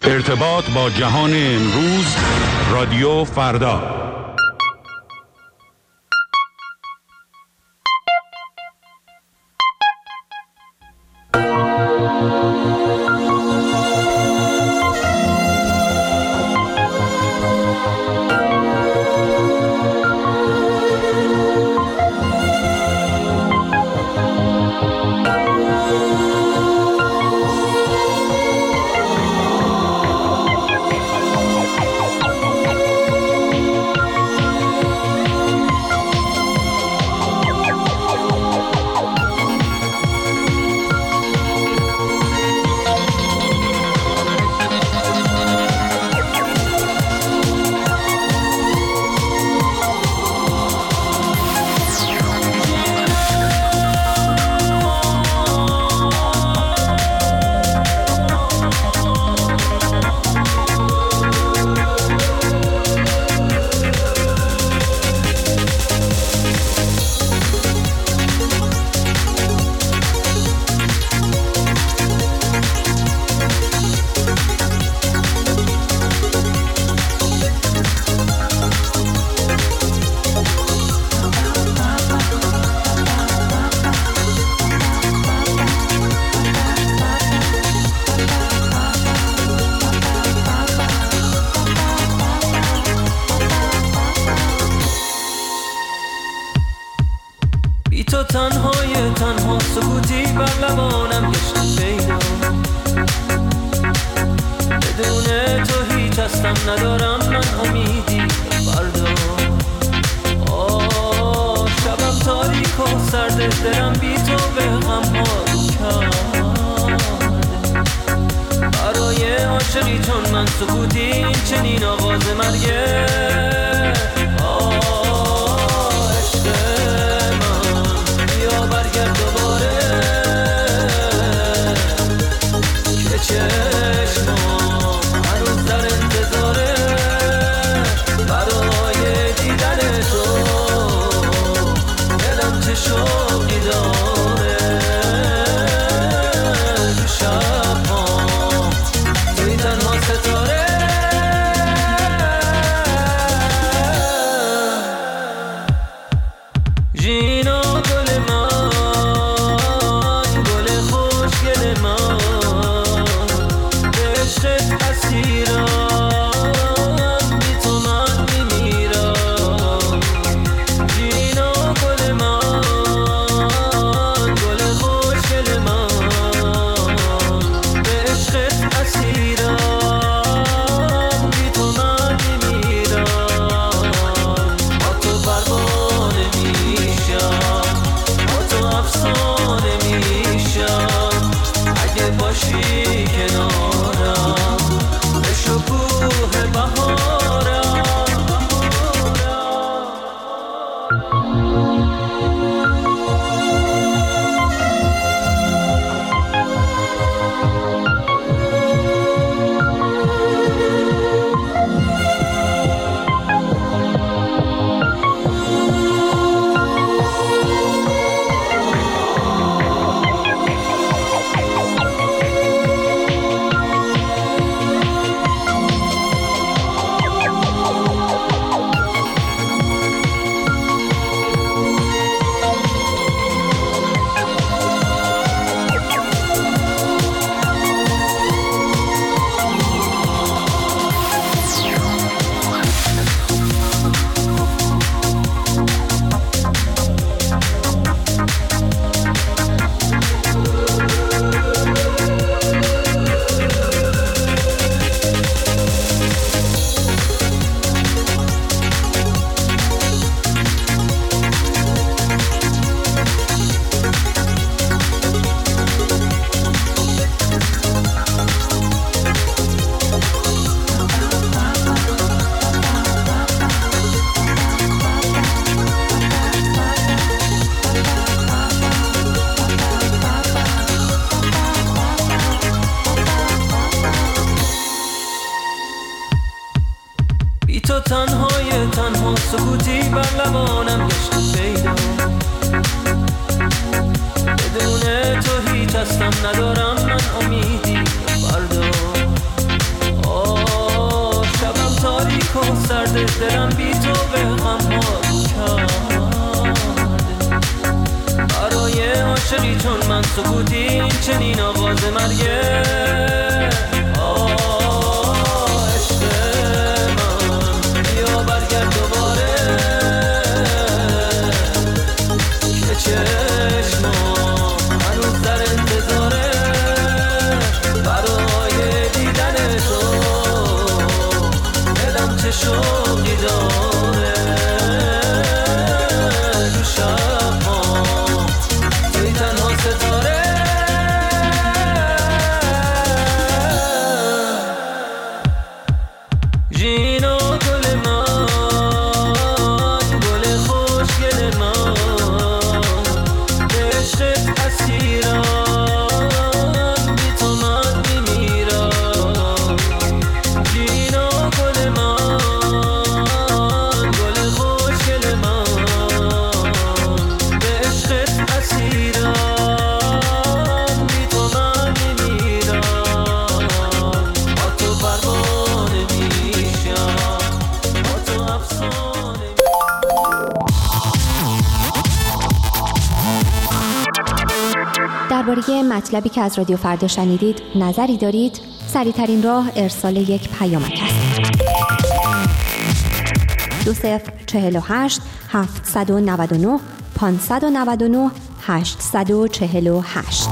ارتباط با جهان امروز، رادیو فردا. تنها سکوتی بر لبانم گشت پیدا، بدون تو هیچ هستم ندارم من امیدی فردا. شبم تاریک و سرده، دلم بی تو به غم ها کرده. برای عاشقی چون من سکوتی این چنین آواز مرگه. برگرد دوباره که چشمام هنوز در انتظاره برای دیدن تو. دلم چه شوقی داره تو شب‌ها توی تنها ستاره. جینا گل من، تنها سکوتی بر لبانم گشت پیدا، بدون تو هیچ هستم ندارم من امیدی فردا. سکوتی این چنین آغاز مرگه عشق من بیا برگرد دوباره که چشمام هنوز در انتظاره برای دیدن تو دلم چه شوقی داره تو شب‌ها توی تنها ستاره جینا گل من گل خوشگل من عشقت اسیرم بی تو من میمیرم جینا گل من گل خوشگل من عشقت اسیرم بی تو من میمیرم با تو پروانه میشم با تو افسانه درباره مطلبی که از رادیو فردا شنیدید نظری دارید؟ سریع‌ترین راه ارسال یک پیامک است. 2048 799 599 848.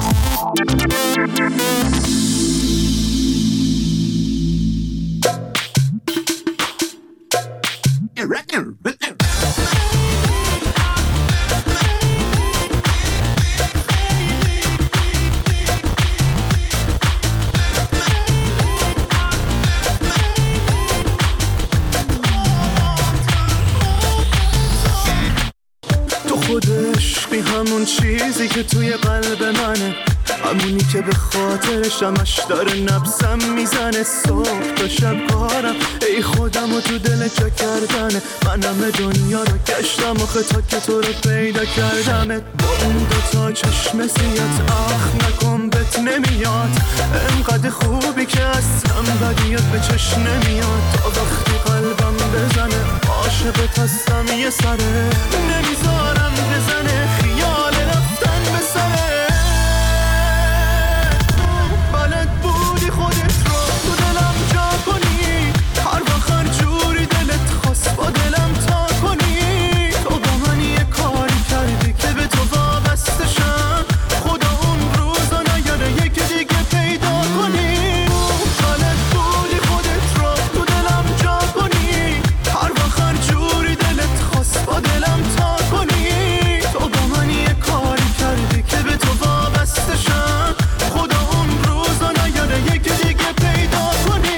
تو خودش بی همون چیزی که توی قلب منه، همونی که به خاطرش همش داره نبضم میزنه. صبح تا شب کارم ای خودم و تو دل جا کردنه. من همه دنیا رو گشتم آخه تا که تو رو پیدا کردمه. با اون دوتا چشم سیات اخ نکن بهت نمیاد، انقدر خوبی که اصلا بدیت به چشم نمیاد. تا وقتی قلبم بزنه عاشقت هستم یه سره، نمیذارم بزنه خیال رفتن به سره. بلد بودی خودت رو تو دلم جا کنی، هر وقت هر جوری دلت خواست با دلم تا کنی. تو با من یه کاری کردی که به تو وابسته شم، خدا اون روزا نیاره یکی دیگه پیدا کنی. بلد بودی خودت رو تو دلم جا کنی، هر وقت هر جوری دلت خواست با دلم تا کنی. تو با من یه کاری کردی که به تو وابسته شم، خدا اون روزا نیاره یکی دیگه پیدا کنی.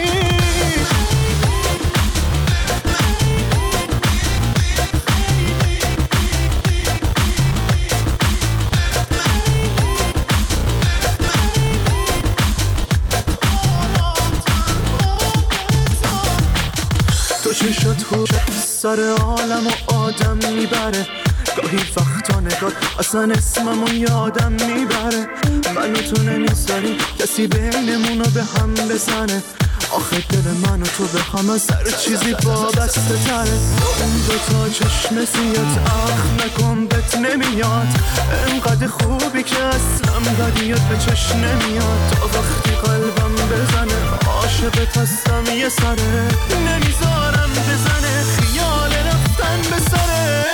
تو چشات خوش سر عالم و آدم میبره، گاهی وقتا نگات اصلا اسممو یادم میبره. منو تو نمیذاری کسی بینمونو به هم بزنه، آخه دل من و تو به هم از هر چیزی وابسته تره. اون دوتا چشم سیات اخ نکن بهت نمیاد، انقدر خوبی که اصلا بدیت به چشم نمیاد. تا وقتی قلبم بزنه عاشقت هستم یه سره، نمیذارم بزنه خیال رفتن به سره.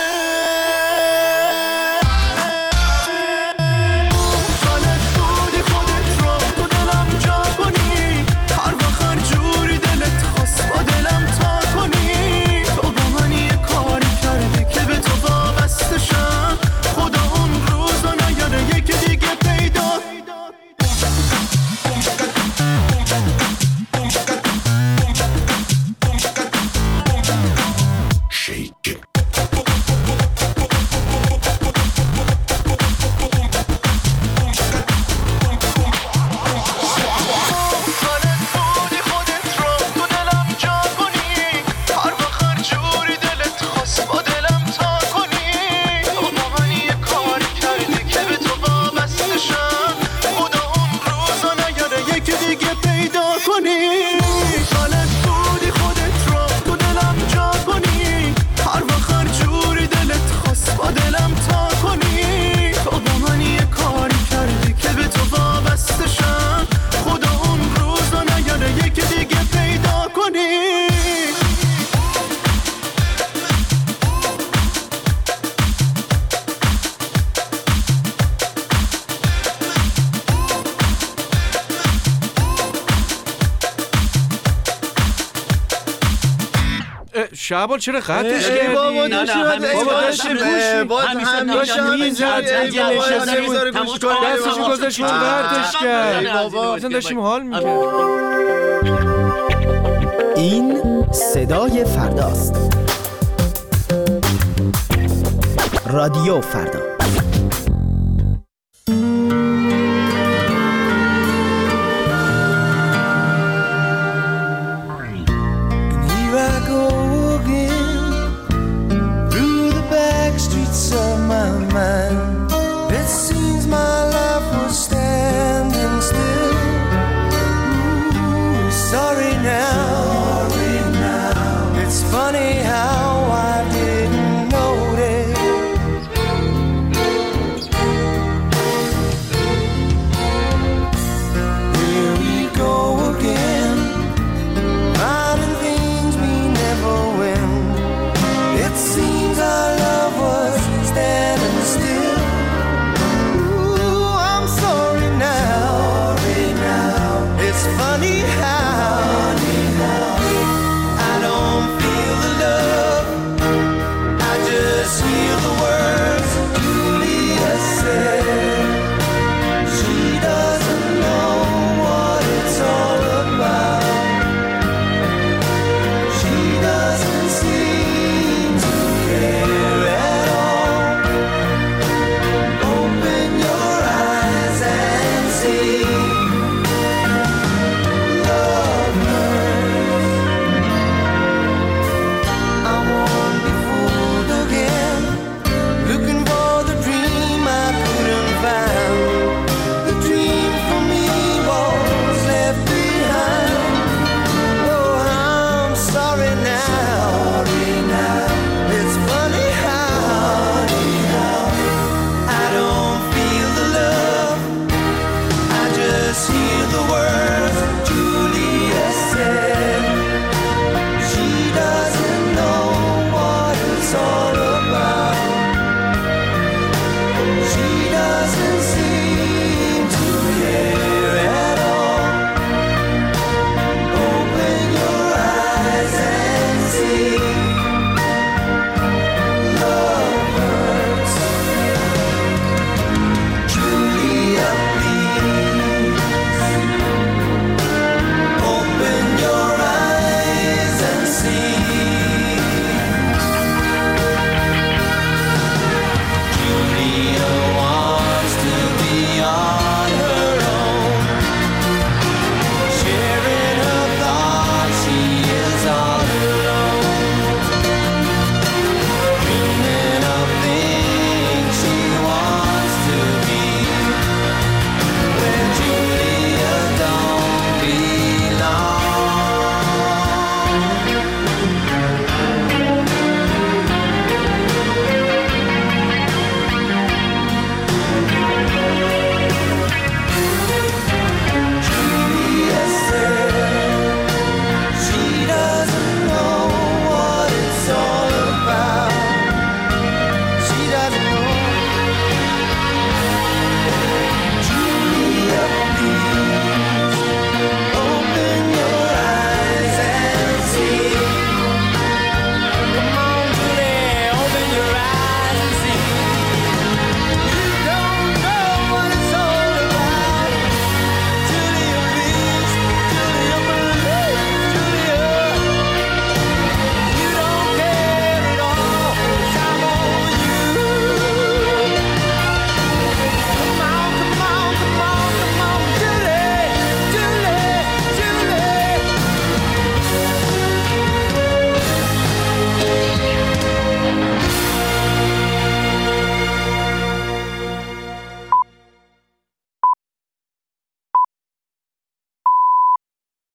شعبان چرا خطش کردی؟ بابا نه دستشو گذاشت خطش کرد. اصلا داشتیم حال میکرد. این صدای فرداست. رادیو فردا. Funny how